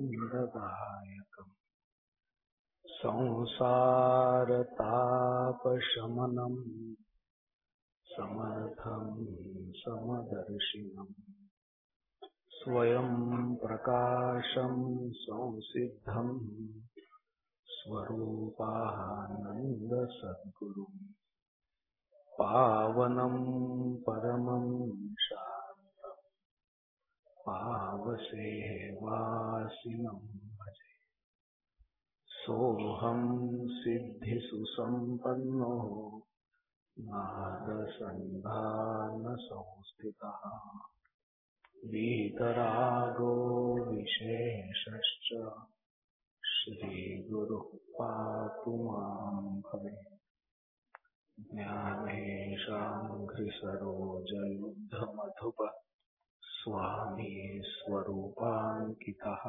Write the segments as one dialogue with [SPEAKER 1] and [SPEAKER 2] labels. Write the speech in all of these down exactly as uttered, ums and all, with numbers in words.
[SPEAKER 1] आनन्ददायकम् संसारतापशमनम् समर्थं समदर्शिनम् स्वयं प्रकाशं संसिद्धम् स्वरूपानन्दसद्गुरुम् पावनं परमं शान्तम् पावसेवासिनं भजे। सोऽहं सिद्धिसुसम्पन्नो नादसन्धानसंस्थितः वीतरागो विशेषश्च श्रीगुरुः पातु मां भवेत्। ज्ञानेशाङ्घ्रिसरोजयुद्धमधुप स्वामी स्वरूपाङ्कितः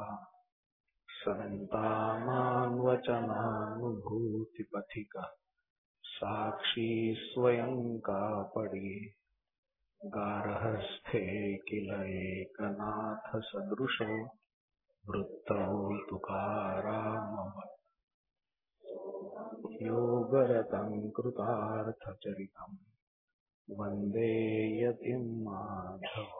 [SPEAKER 1] सन्तानान्वचनानुभूतिपथिकः साक्षी स्वयं कापडि गार्हस्थ्ये किल एकनाथ सदृशो वृत्तौ तुकारामवत् योगरतं कृतार्थचरितं वन्दे यतिं माधवम्।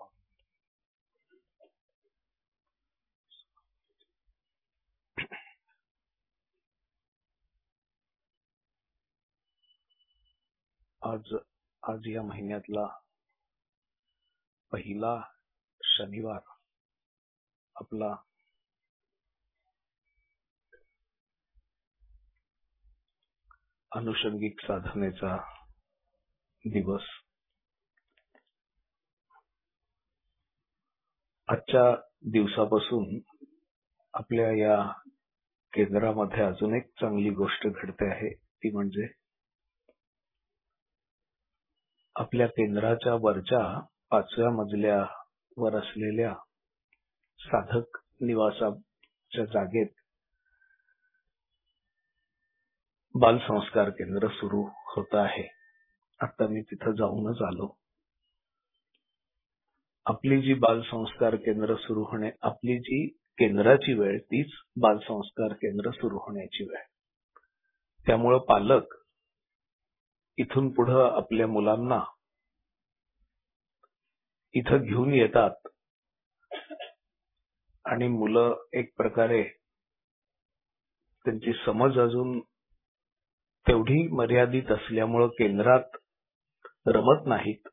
[SPEAKER 1] आज आज या महिन्यातला पहिला शनिवार आपला अनुषंगिक साधनेचा दिवस। आजच्या दिवसापासून आपल्या या केंद्रामध्ये अजून एक चांगली गोष्ट घडते आहे, ती म्हणजे आपल्या केंद्राच्या वरच्या पाचव्या मजल्यावर असलेल्या साधक निवासाच्या जागेत बालसंस्कार केंद्र सुरू होत आहे। आता मी तिथं जाऊनच आलो। आपली जी बालसंस्कार केंद्र सुरू होणे आपली जी केंद्राची वेळ तीच बालसंस्कार केंद्र सुरू होण्याची वेळ। त्यामुळे पालक इथून पुढे आपल्या मुलांना इथं घेऊन येतात आणि मुलं एक प्रकारे त्यांची समज अजून तेवढी मर्यादित असल्यामुळे केंद्रात रमत नाहीत,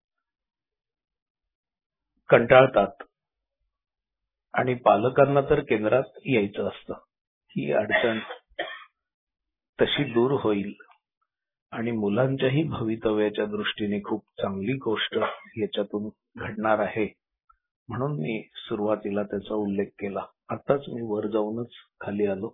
[SPEAKER 1] कंटाळतात आणि पालकांना तर केंद्रात यायचं असतं। ही अडचण तशी दूर होईल आणि मुलांच्याही भवितव्याच्या दृष्टीने खूप चांगली गोष्ट याच्यातून घडणार आहे, म्हणून मी सुरुवातीला त्याचा उल्लेख केला। आताच मी वर जाऊनच खाली आलो।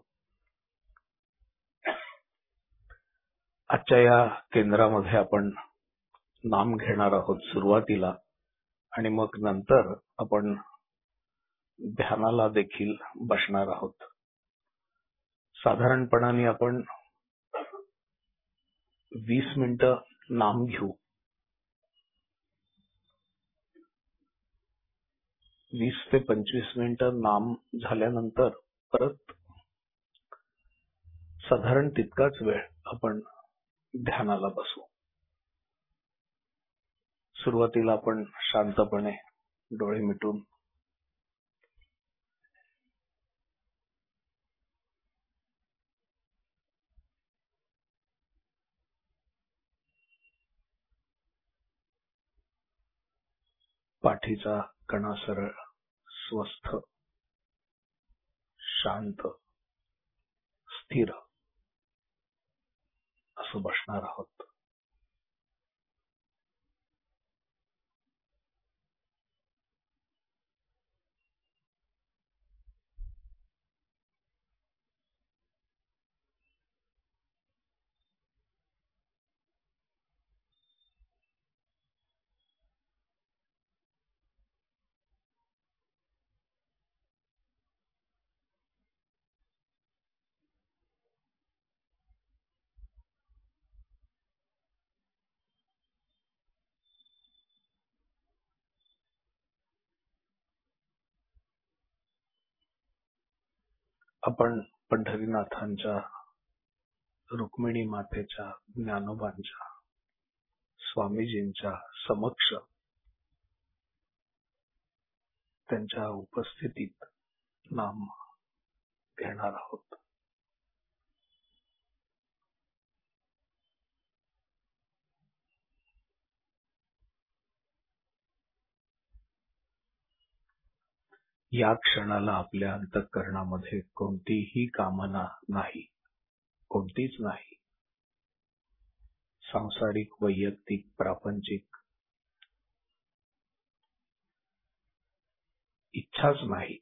[SPEAKER 1] आजच्या या केंद्रामध्ये आपण नाम घेणार आहोत सुरुवातीला, आणि मग नंतर आपण ध्यानाला देखील बसणार आहोत। साधारणपणाने आपण वीस मिनिटं नाम घेऊ। वीस ते पंचवीस मिनिटं नाम झाल्यानंतर परत साधारण तितकाच वेळ आपण ध्यानाला बसू। सुरुवातीला आपण शांतपणे डोळे मिटून पाठीचा कणा सरळ, स्वस्थ, शांत, स्थिर असं बसणार आहोत। आपण पंढरीनाथांच्या, रुक्मिणी मातेच्या, ज्ञानोबांच्या, स्वामीजींच्या समक्ष त्यांच्या उपस्थितीत नाम घेणार आहोत. या क्षणाला आपल्या अंतःकरणामध्ये कोणतीही कामना नाही, कोणतीच नाही. सांसारिक, वैयक्तिक, प्रापंचिक इच्छाच नाही.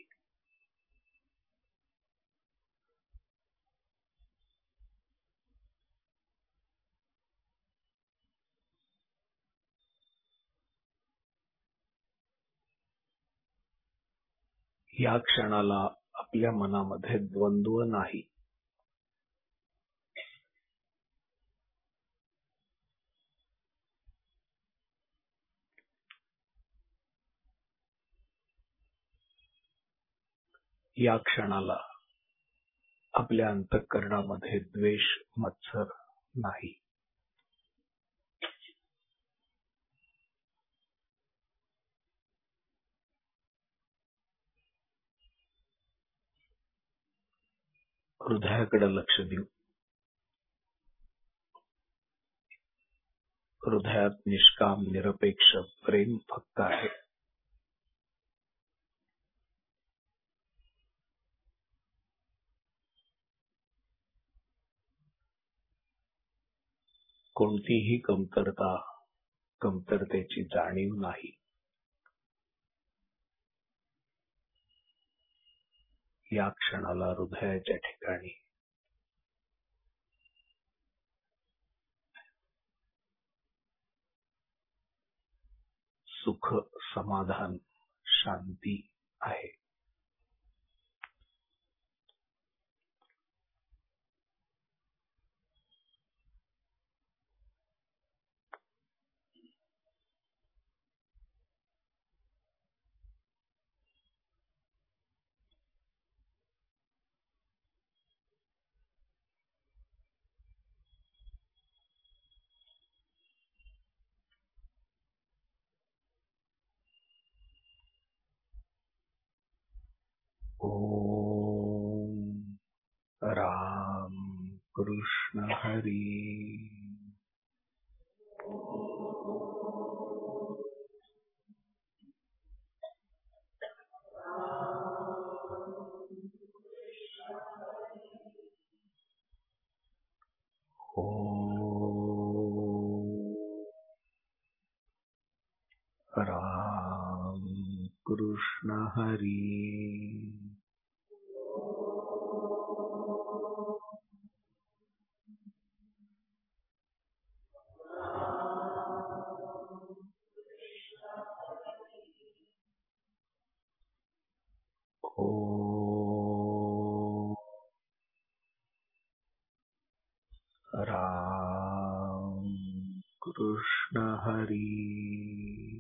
[SPEAKER 1] या क्षणाला आपल्या मनामध्ये द्वंद्व नाही. या क्षणाला आपल्या अंतःकरणामध्ये द्वेष, मत्सर नाही. हृदयाकडे लक्ष देऊ. हृदयात निष्काम, निरपेक्ष प्रेम फक्त आहे. कोणतीही कमतरता, कमतरतेची जाणीव नाही. या क्षणाला हृदयाच्या ठिकाणी सुख, समाधान, शांती आहे. ओम राम कृष्ण हरी. राम कृष्ण हरी. ओम राम कृष्ण हरी.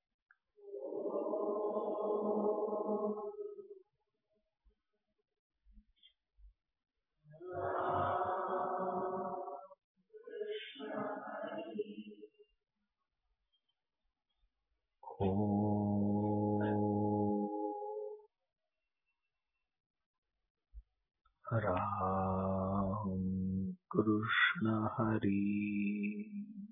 [SPEAKER 1] राम कृष्ण हरी.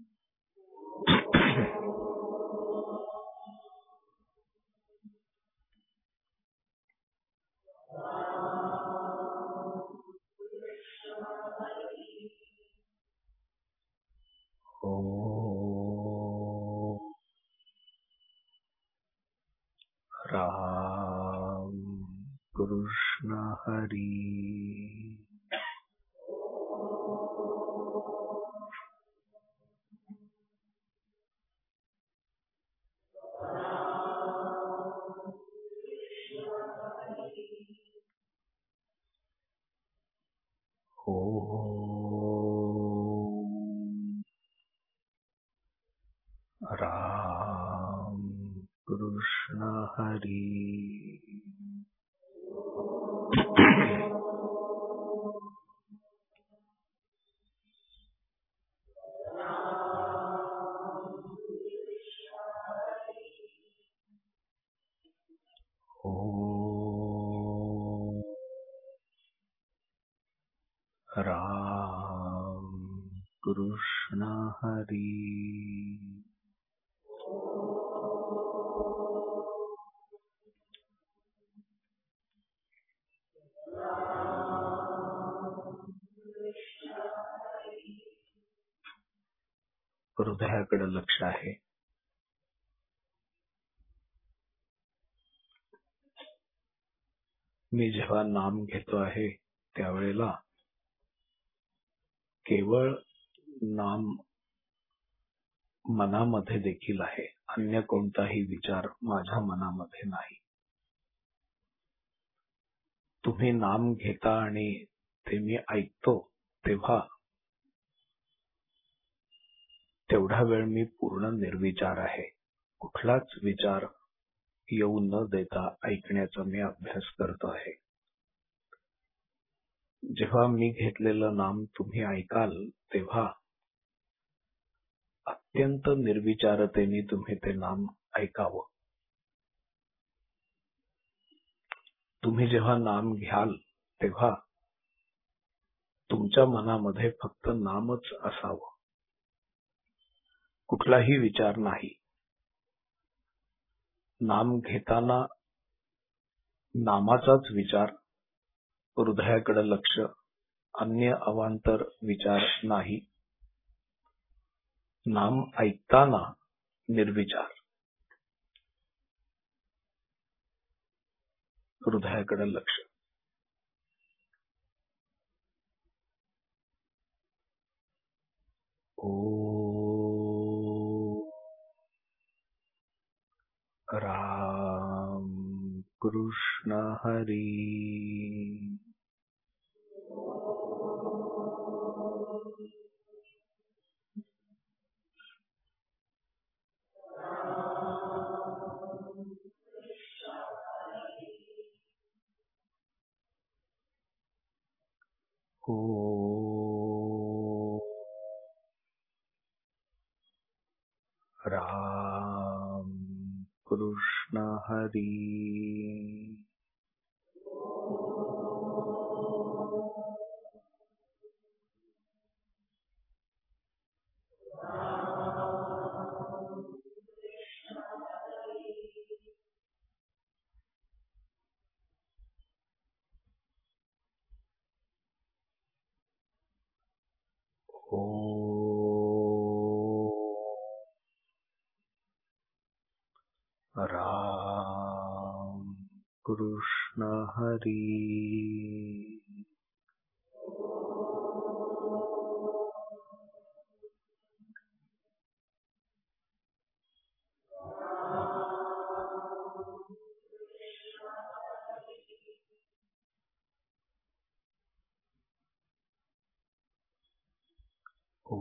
[SPEAKER 1] राम कृष्ण हरी. राम कृष्ण हरी. राम कृष्ण हरी। हृदयाकडे लक्ष आहे. मी जेव्हा नाम घेतो आहे त्यावेळेला केवळ नाम मनामध्ये देखील आहे, अन्य कोणताही विचार माझ्या मनामध्ये नाही. तुम्ही नाम घेता आणि ते मी ऐकतो तेव्हा तेवढा वेळ मी पूर्ण निर्विचार आहे. कुठलाच विचार येऊ न देता ऐकण्याचा मी अभ्यास करतो आहे. जेव्हा मी घेतलेलं नाम तुम्ही ऐकाल तेव्हा अत्यंत निर्विचारतेने तुम्ही ते नाम ऐकावं. तुम्ही जेव्हा नाम घ्याल तेव्हा तुमच्या मनामध्ये फक्त नामच असावं, कुठलाही विचार नाही. नाम घेताना नामाचाच विचार, हृदयाकडे लक्ष, अन्य अवांतर विचार नाही. नाम ऐकताना निर्विचार, हृदयाकडे लक्ष. ओ राम कृष्ण हरी. ओ राम कृष्ण हरी. ओ राम कृष्ण हरी. ओ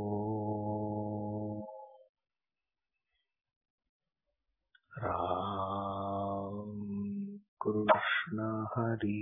[SPEAKER 1] राम कृष्ण हरी.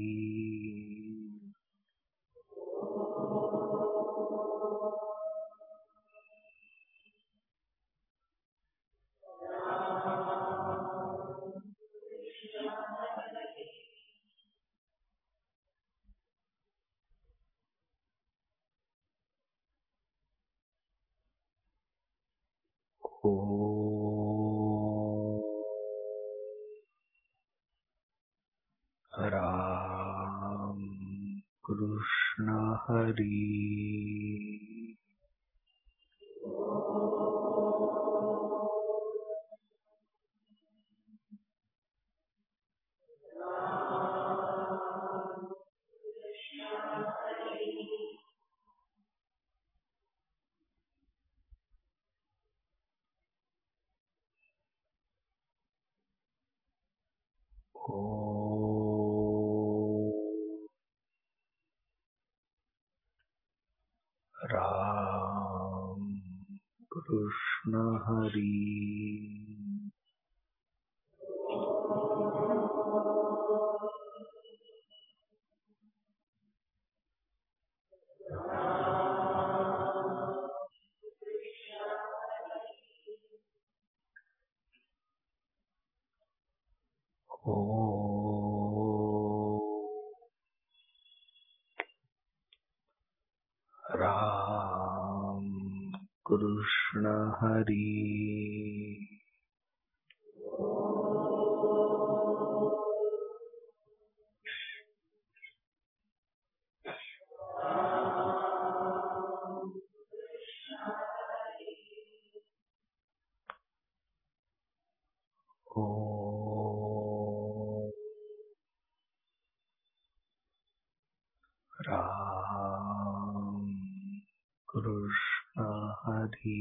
[SPEAKER 1] ओ राम कृष्ण हरी. ओ राम कृष्ण हरी. ओ कृष्ण हरी। ओम राम कृष्ण हरि।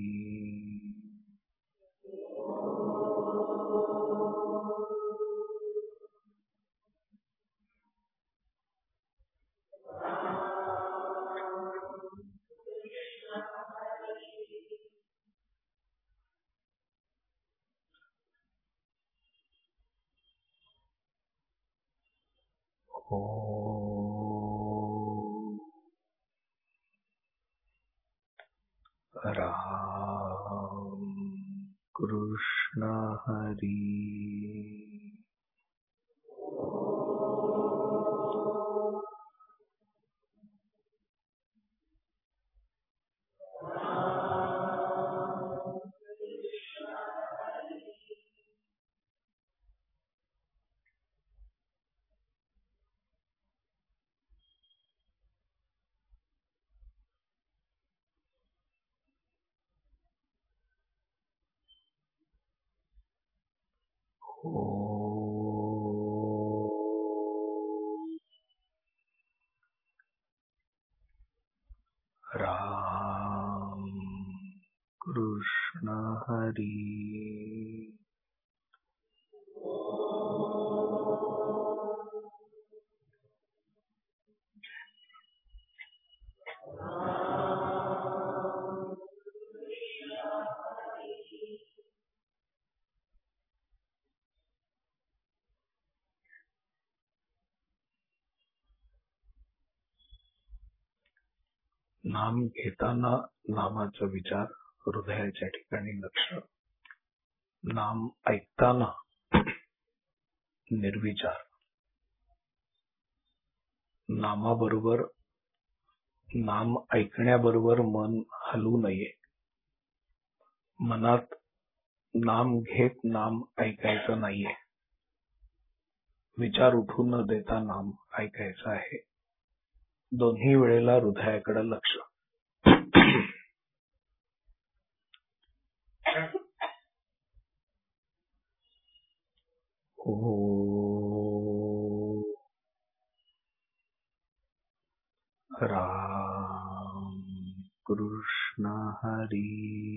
[SPEAKER 1] ओम राम कृष्ण हरि। राम कृष्ण हरि। नाम घेताना नामाचा विचार हृदयाच्या ठिकाणी लक्ष, नाम ऐकताना निर्विचार, नामाबरोबर नाम ऐकण्याबरोबर मन हलू नये, मनात नाम घेत नाम ऐकायचं नाहीये, विचार उठू न देता नाम ऐकायचं आहे, दोन्ही वेळेला हृदयाकडे लक्ष. ओम राम कृष्ण हरी.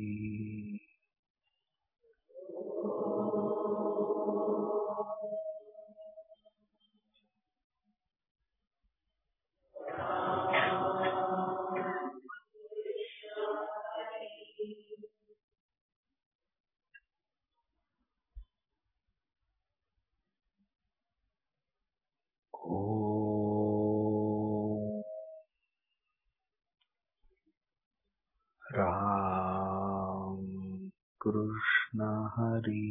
[SPEAKER 1] ओम राम कृष्ण हरी.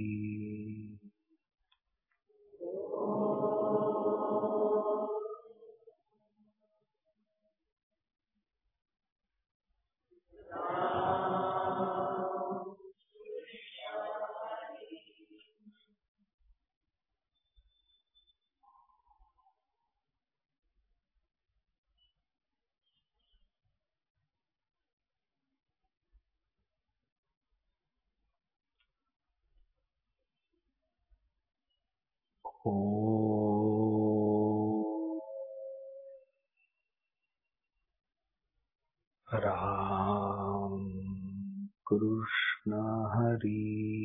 [SPEAKER 1] ओम राम कृष्ण हरी.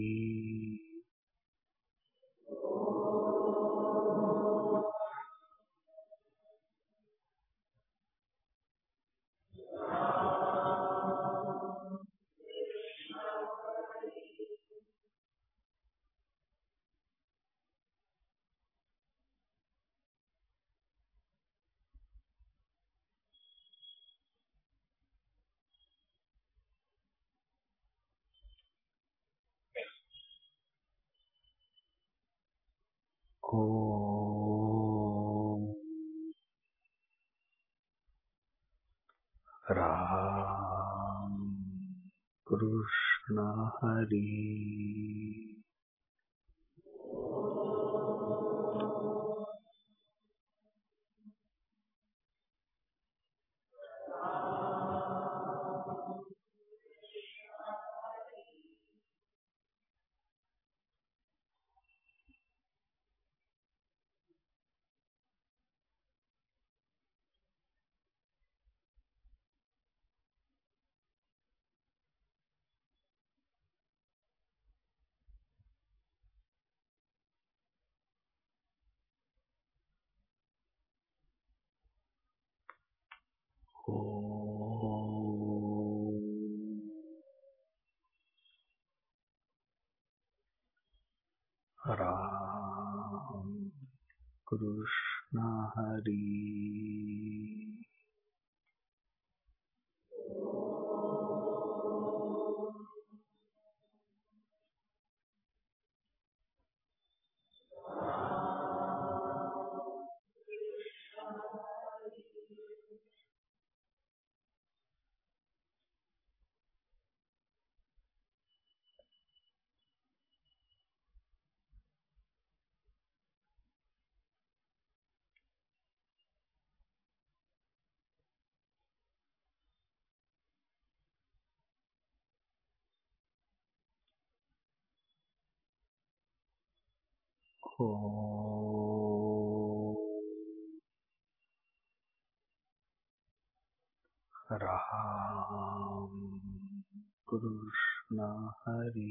[SPEAKER 1] ओम राम कृष्ण हरि। राम कृष्ण हरि। ओ राम कृष्ण हरि।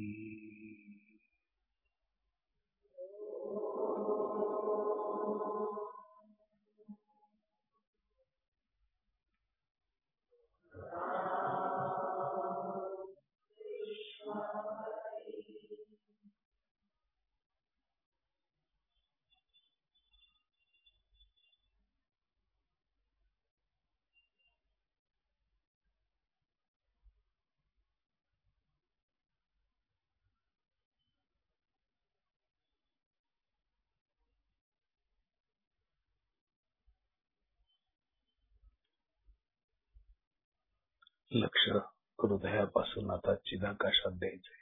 [SPEAKER 1] लक्ष हृदयापासून आता चिदाकाशात द्यायचे.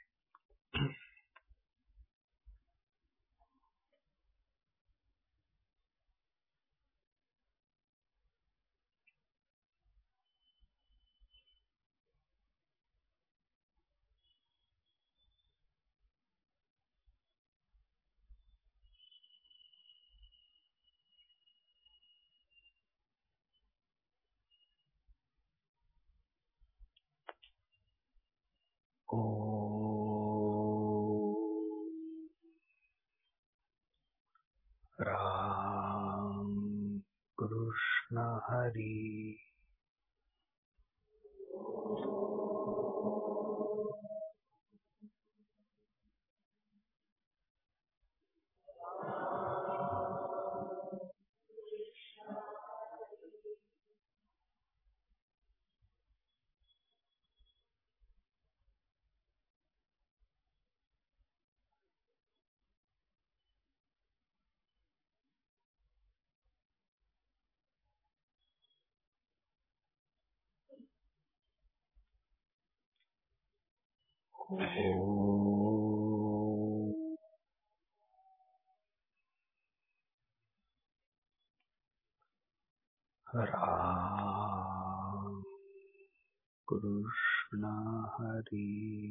[SPEAKER 1] ओ राम कृष्ण हरि। राम कृष्ण हरि।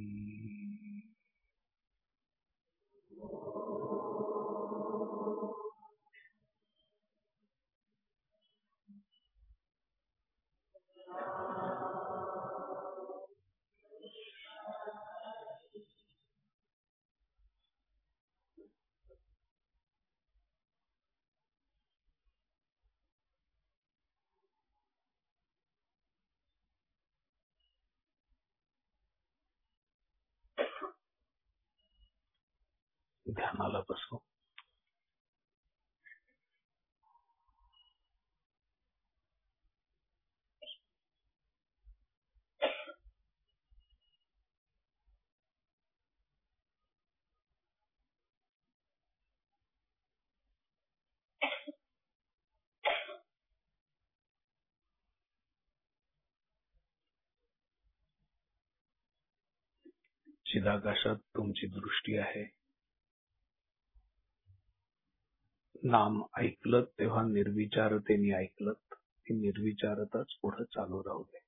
[SPEAKER 1] ध्यानाला बसो. चिदाकाशात तुमची दृष्टी आहे. नाम ऐकलत तेव्हा निर्विचारतेने ऐकलत, ती निर्विचारताच पुढे चालू राहू दे.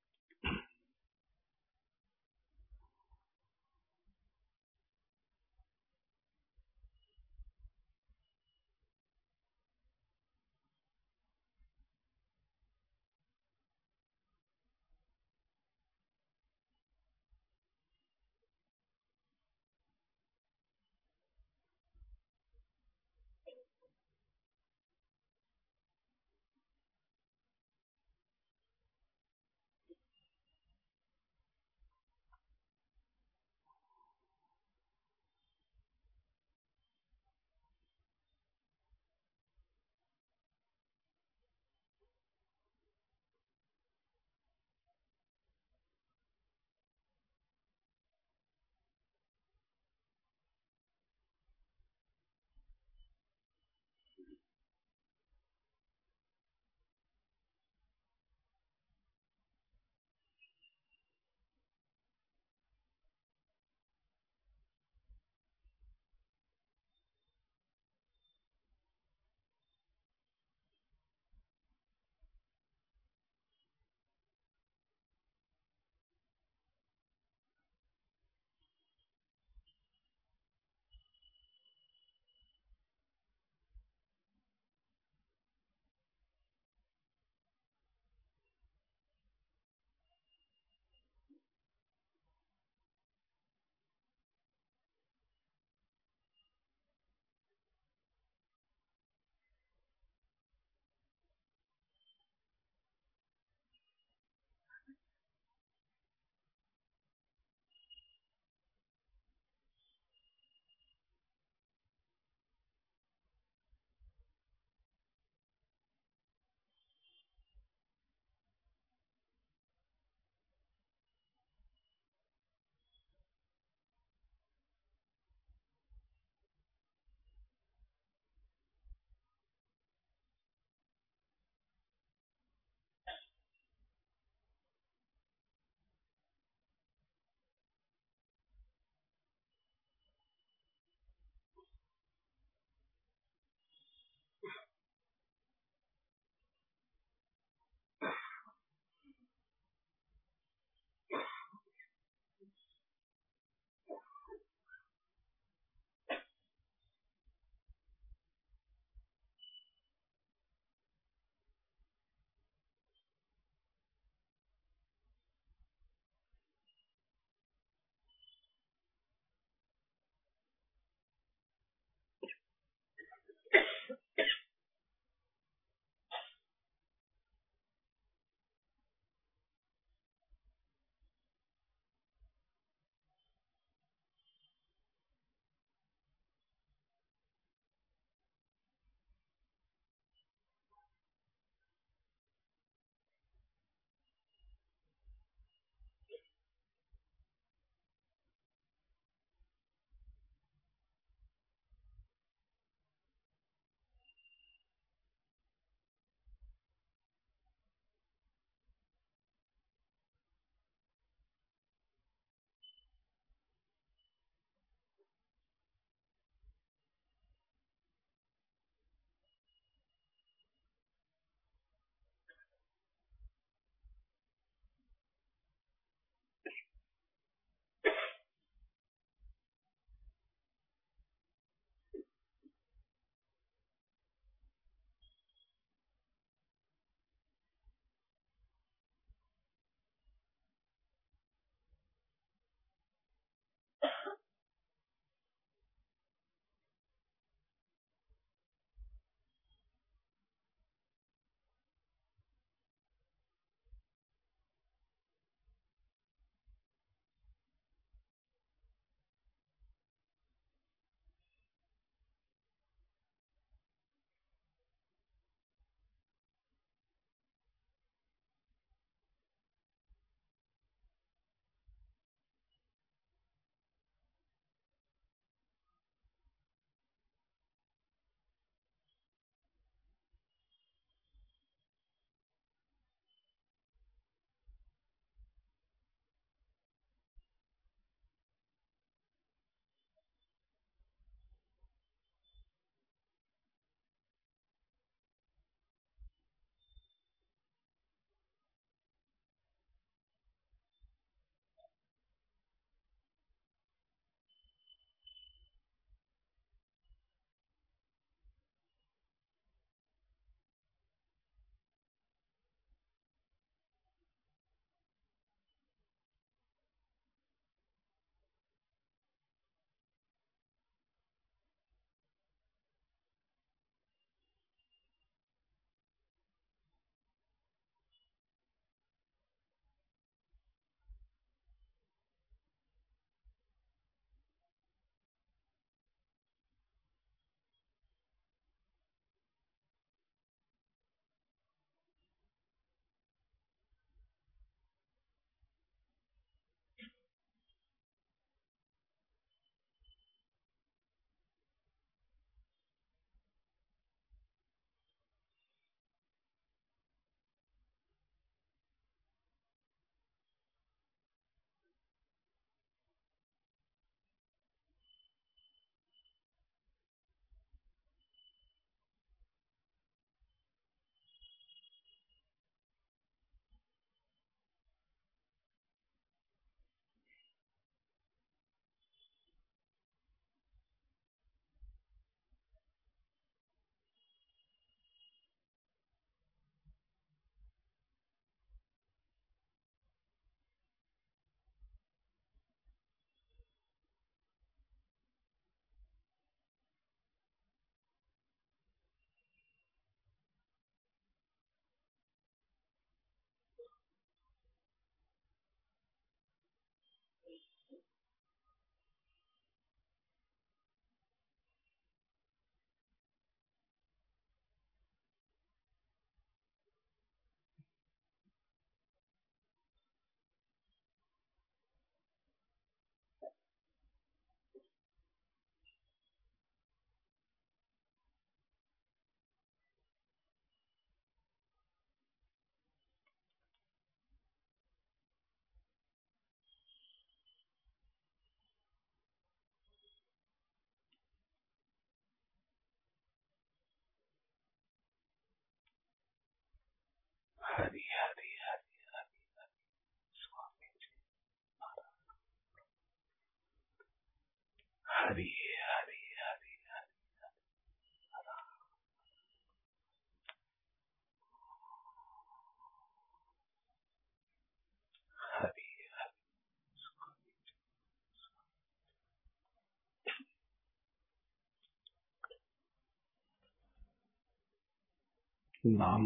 [SPEAKER 1] नाम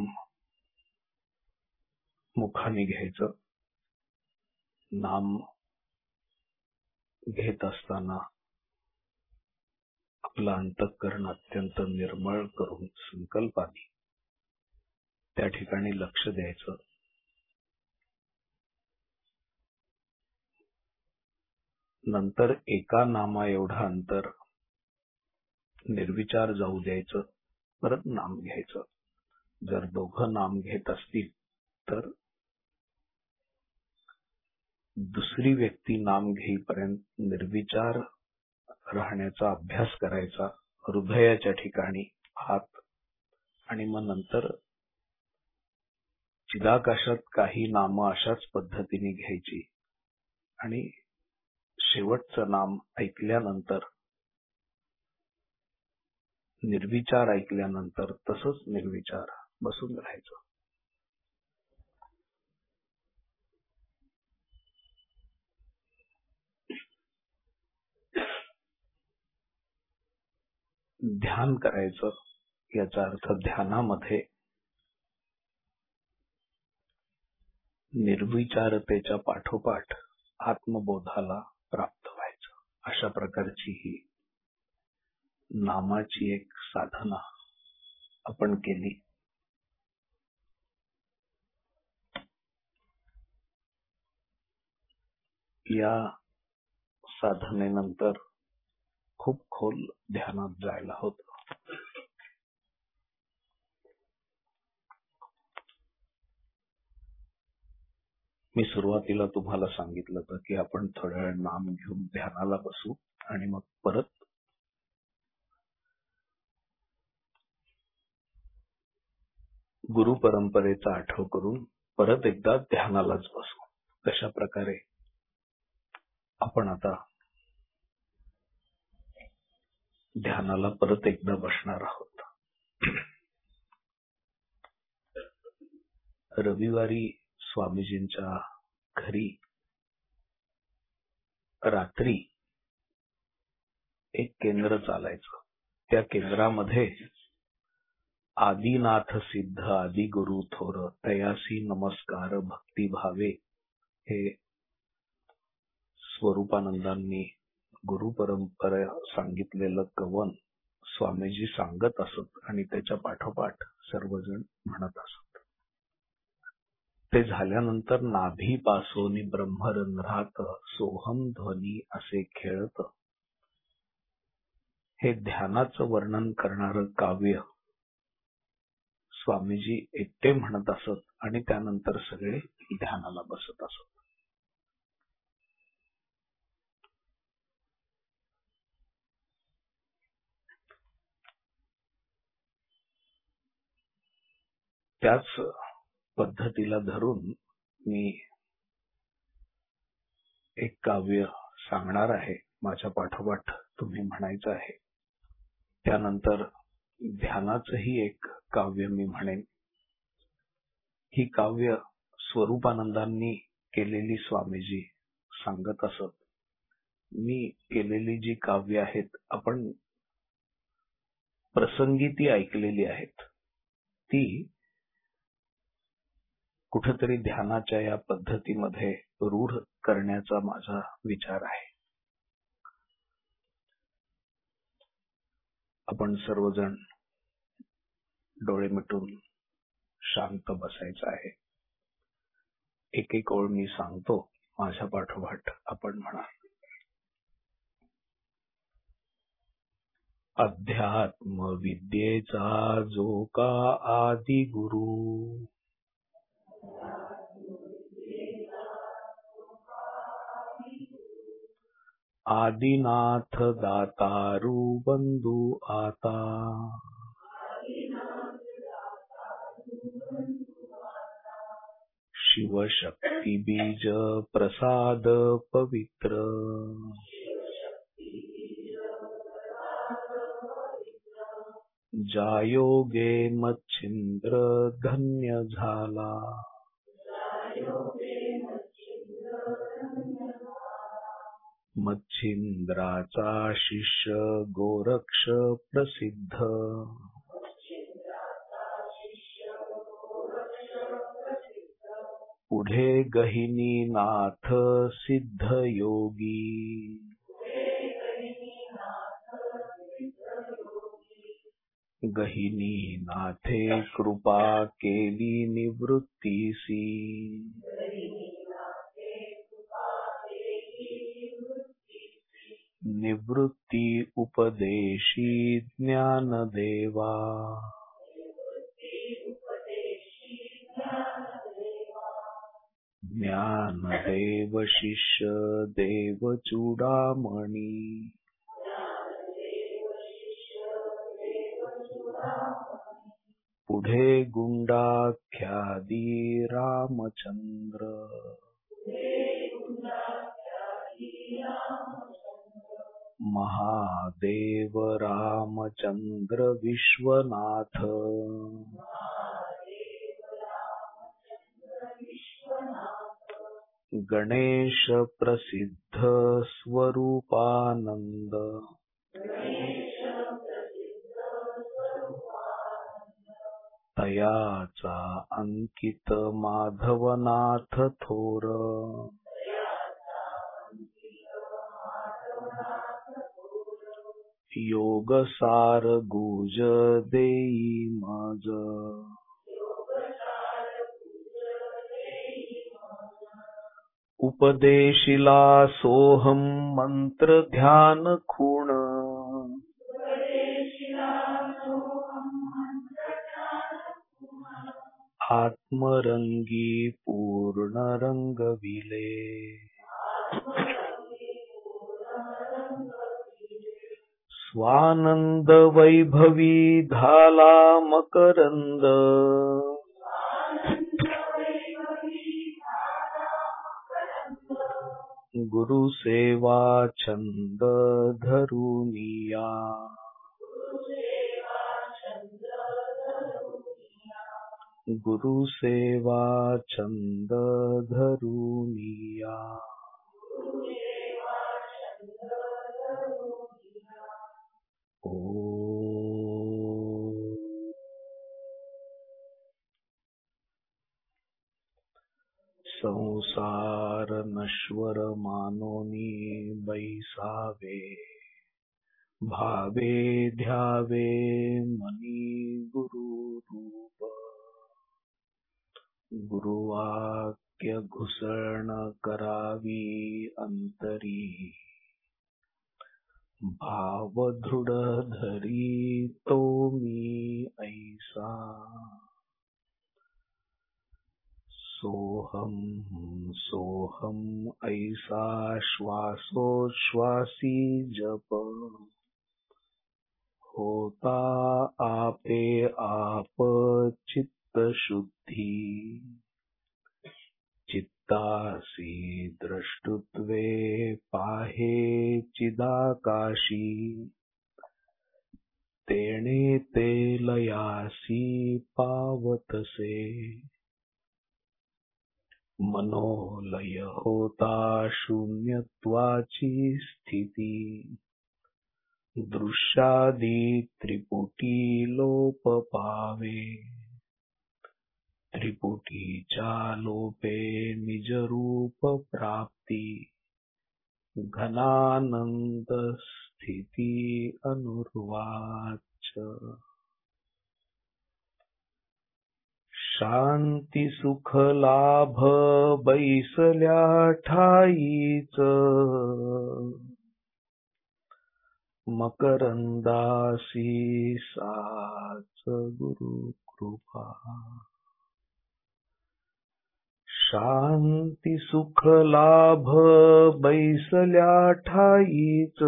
[SPEAKER 1] मुखाने घ्यायचं. नाम घेत असताना आपलं अंतःकरण अत्यंत निर्मळ करून संकल्पाने त्या ठिकाणी लक्ष द्यायचं. नंतर एका नामा एवढा अंतर निर्विचार जाऊ द्यायचं. परत नाम घ्यायचं. जर दोघं नाम घेत असतील तर दुसरी व्यक्ती नाम घेईपर्यंत निर्विचार राहण्याचा अभ्यास करायचा. हृदयाच्या ठिकाणी हात, आणि मग नंतर चिदाकाशात काही नाम अशाच पद्धतीने घ्यायची आणि शेवटचं नाम ऐकल्यानंतर, निर्विचार ऐकल्यानंतर तसंच निर्विचार बसून राहायचं. ध्यान करायचं. याचा अर्थ ध्यानामध्ये निर्विचारतेच्या पाठोपाठ आत्मबोधाला प्राप्त व्हायचं. अशा प्रकारची ही नामाची एक साधना आपण केली. या साधनेनंतर खूप खोल ध्यानात जायला होतं. मी सुरुवातीला तुम्हाला सांगितलं होतं की आपण थोड्या वेळ नाम घेऊन ध्यानाला बसू आणि मग परत गुरु परंपरेचा आठव करून परत एकदा ध्यानालाच बसू. तशा प्रकारे आपण आता ध्यानाला परत एकदा बसणार आहोत. रविवारी स्वामीजींच्या घरी रात्री एक केंद्र चालायचं. त्या केंद्रामध्ये आदिनाथ सिद्ध आदि गुरु थोर तयासी नमस्कार भक्ती भावे हे स्वरूपानंदांनी गुरु परंपरा सांगितलेलं कवन स्वामीजी सांगत असत आणि त्याच्या पाठोपाठ सर्वजण म्हणत असत. ते झाल्यानंतर नाभी पासोनी ब्रह्मरंध्रात सोहम ध्वनी असे खेळत हे ध्यानाचं वर्णन करणारं काव्य स्वामीजी एकटे म्हणत असत आणि त्यानंतर सगळे ध्यानाला बसत असत. त्याच पद्धतीला धरून मी एक काव्य सांगणार आहे. माझ्या पाठोपाठ तुम्ही म्हणायचं आहे. त्यानंतर ध्यानाचंही एक काव्य मी म्हणेन. ही काव्य स्वरूपानंदांनी केलेली स्वामीजी सांगत असत. मी केलेली जी काव्य आहेत आपण प्रसंगी ती ऐकलेली आहेत. ती कुठेतरी ध्यानाच्या या पद्धतीमध्ये रूढ करण्याचा माझा विचार आहे. आपण सर्वजण डोळे मिटून शांत बसायचं आहे. एक एक ओळ मी सांगतो, माझ्या पाठोपाठ आपण म्हणा. अध्यात्म विद्येचा जो का आदि गुरु आदिनाथ दातारू बंधू आता शिवशक्ती बीज प्रसाद पवित्र जायोगे मच्छिंद्र धन्य झाला मच्छिंद्राचा शिष्य गोरक्ष प्रसिद्ध पुढे गहिनी नाथ सिद्ध योगी, गहिनी नाथे कृपा केली निवृत्तीसी, निवृत्ती उपदेशी ज्ञानदेवा, ज्ञानदेव शिष्य देव चूडामणी, पुढे गुंडाख्यादी रामचंद्र, महादेव रामचंद्र विश्वनाथ, गणेश प्रसिद्ध स्वरूपानंद, तयाचा अंकित माधवनाथ थोर, योगसार गुज देई मज, उपदेशिला सोहम मंत्र ध्यान खूण, आत्मरंगी पूर्ण रंगविले, स्वानंद वैभवी धाला मकरंद, गुरु सेवा छंद धरुनिया, गुरु सेवा छंद धरुनिया, ओ संसार नश्वर मानोनी बैसावे, भावे ध्यावे मनी गुरु रूप, गुरुवाक्य घुसळण करावी अंतरी, भाव दृढ धरी तो मी ऐसा, सोहम सोहम ऐसा श्वासोच्छ्वासी जप, होता आपे आप चित्त शुद्धी, चित्तासी द्रष्टुत्वे पाहे चिदाकाशी, तेणे ते लयासी पावतसे, मनोलय होता शून्यत्वाची स्थिती, दृश्यादी त्रिपुटी लोप पावे, त्रिपुटीच्या लोपे निजरूप प्राप्ती, घनानंद स्थिती अनुर्वाच, शांती सुख लाभ बैसल्या ठाईच, मकरंदासी साच गुरु कृपा, शांती सुख लाभ बैसल्या ठाईच,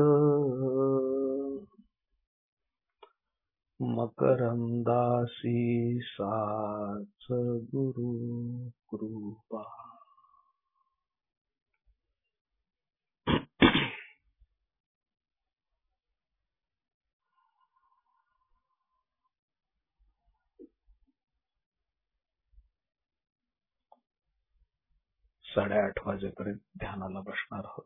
[SPEAKER 1] मकरंदासी साच गुरु कृपा. साडेआठ वाजेपर्यंत ध्यानाला बसणार आहोत.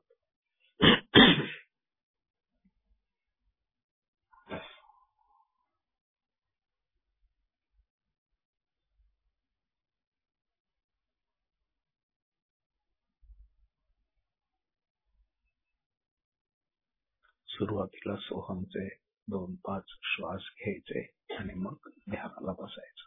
[SPEAKER 1] सुरुवातीला सोहमचे दोन पाच श्वास घ्यायचे आणि मग ध्यानाला बसायचं.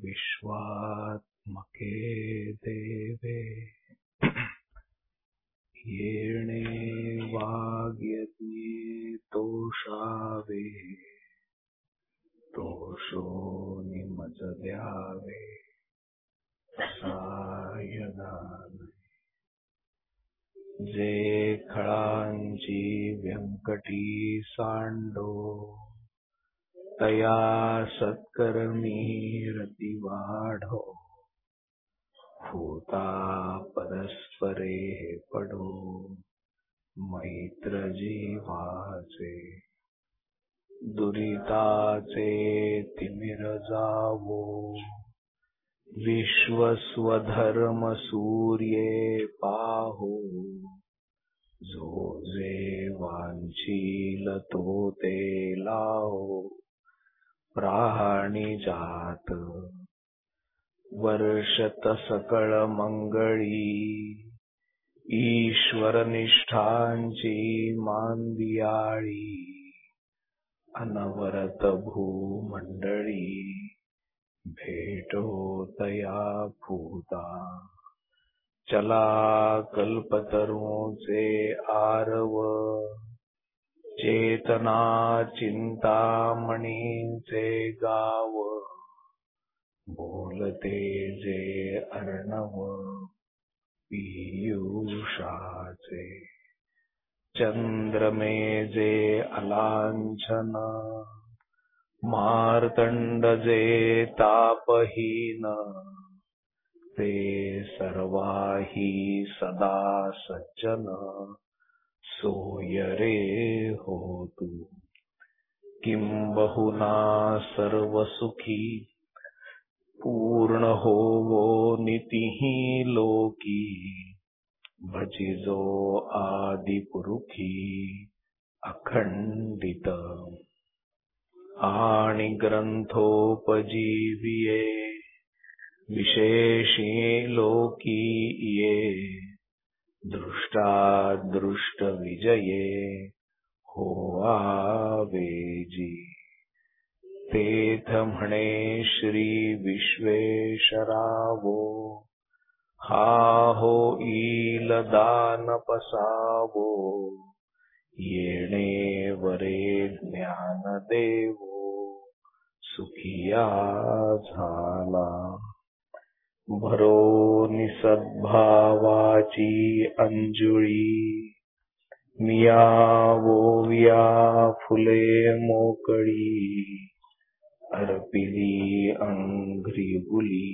[SPEAKER 1] विश्वात्मके देवे येणे वाग्यज्ञे तोषावे तोषो निमज द्यावे सायदान जे खळांची व्यंकटी सांडो तया सत्कर्मी रती वाढो होता परस्परे पडो मैत्र जीवाचे दुरिताचे तिमिर जावो विश्वस्वधर्म सूर्ये पाहो जो जे वांछील तो ते लाहो प्राणी जात वर्षत सकळ मंगळी ईश्वर निष्ठांची मांदियाळी अनवरत भूमंडळी भेटो तया भूता चला कल्पतरूचे आरव चेतना चिंतामणींचे गाव बोलते जे अर्णव पीयूषाचे चंद्रमे जे अलांछन मार्तंड जे तापहीन ते सर्वाही सदा सज्जन सोय रे होतु किंबहुना सर्व सुखी पूर्ण होवो नीतिही लोकी भजिजो आदिपुरुखी अखंडित आणि ग्रंथोपजीविये विशेषी लोकी ये दृष्टादृष्ट विजये होवावेजी तेथ म्हणे श्री विश्वेश्वरावो हा होईल दान पसावो येणे वरे ज्ञान देवो सुखिया झाला भरो निसद्भावाची अंजुळी मियावोव्या फुले मोकळी अर्पिली अंघ्रिगुली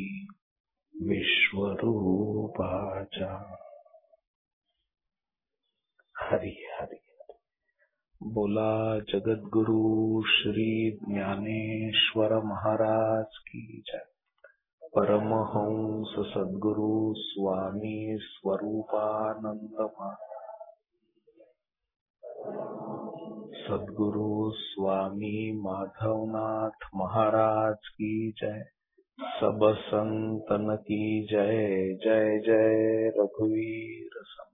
[SPEAKER 1] विश्वरूपाच्या हरी हरी बोला जगद्गुरु श्री ज्ञानेश्वर महाराज की जय परमहंस सद्गुरु स्वामी स्वरूपानंद महाराज सद्गुरु स्वामी माधवनाथ महाराज की जय सब संतन की जय जय जय रघुवीर सम